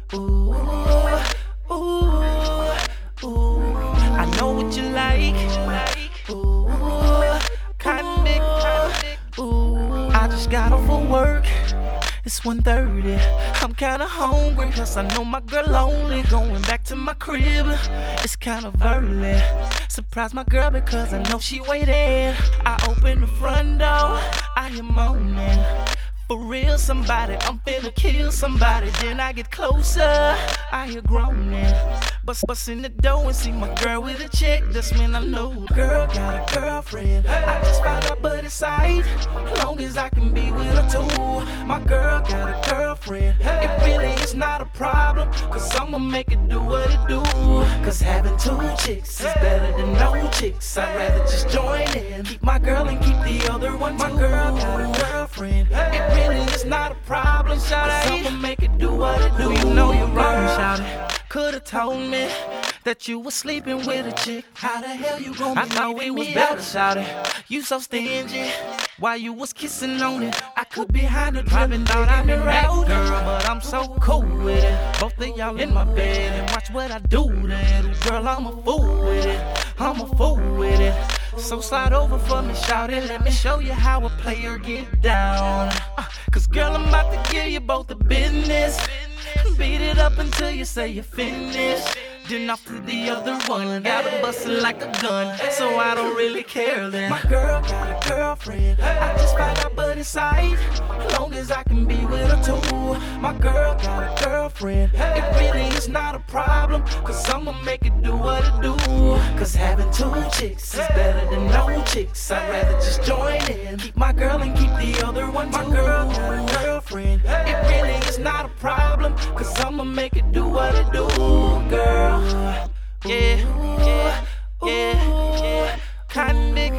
Ooh, ooh, ooh. I know what you like. Ooh, kinda. Ooh, I just got off of work. It's 1:30. I'm kinda hungry, cause I know my girl lonely. Going back to my crib, it's kind of early. Surprise my girl because I know she waiting. I open the front door, I hear moaning. For real, somebody, I'm finna kill somebody. Then I get closer, I hear groaning. Bust in the door and see my girl with a chick. That's when I know girl got a girlfriend. I just found out, but it's aight. Long as I can be with her too. My girl got a girlfriend. It really is not a problem, cause I'ma make it do what it do. Cause having two chicks is better than no chicks. I'd rather just join in, keep my girl and keep the other one too. My girl got a girlfriend. It really is not a problem, shout out. I'ma make it do what it do. You know you're wrong, shout it. Could've told me that you was sleeping with a chick. How the hell you gon' be? I thought we was better, shout it. You so stingy, while you was kissing on it. I could be behind the driving, thought I'd been right, girl, but I'm so cool with it. Both of y'all in my bed and watch what I do then. Girl, I'm a fool with it. I'm a fool with it. So slide over for me, shout it. Let me show you how a player get down. Cause girl, I'm about to give you both the business. Beat it up until you say you're finished. Then off to the other one. Gotta bust it like a gun, so I don't really care then. My girl got a girlfriend. I just found out, but it's aight. Long as I can be with her too. My girl got a girlfriend. It really is not a problem, cause I'ma make it do what it do. Cause having two chicks is better than no chicks. I'd rather just join in, keep my girl and keep the other one too. My girl got a girlfriend. It really is not a problem, cause I'ma make it do what it do, girl. Yeah, yeah, yeah, yeah. Kinda,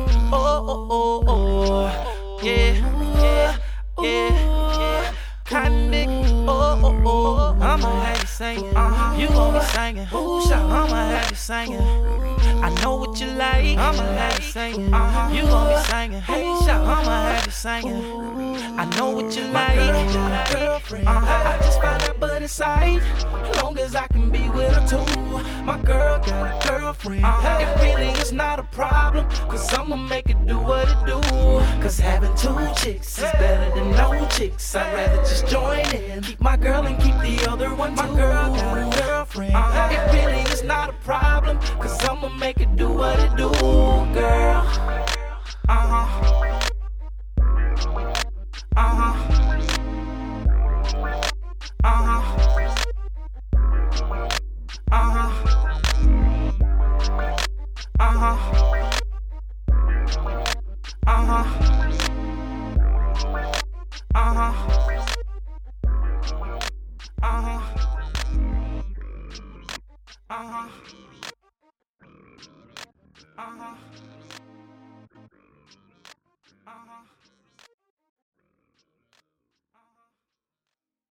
oh, yeah, yeah, yeah. Kinda, oh. I'ma have you singing, you gon' be singing. I'ma have you singing. I know what you like. I'ma have you singing, you gon' be singing. I'ma have you singing. I know what you like. Girlfriend, I just found out, but it's aight. Long as I can be with her too. My girl got a girlfriend. It really is not a problem, cause I'ma make it do what it do. Cause having two chicks is better than no chicks. I'd rather just join in, keep my girl and keep the other one too. My girl got a girlfriend. It really is not a problem, cause I'ma make it do what it do, girl. Uh-huh.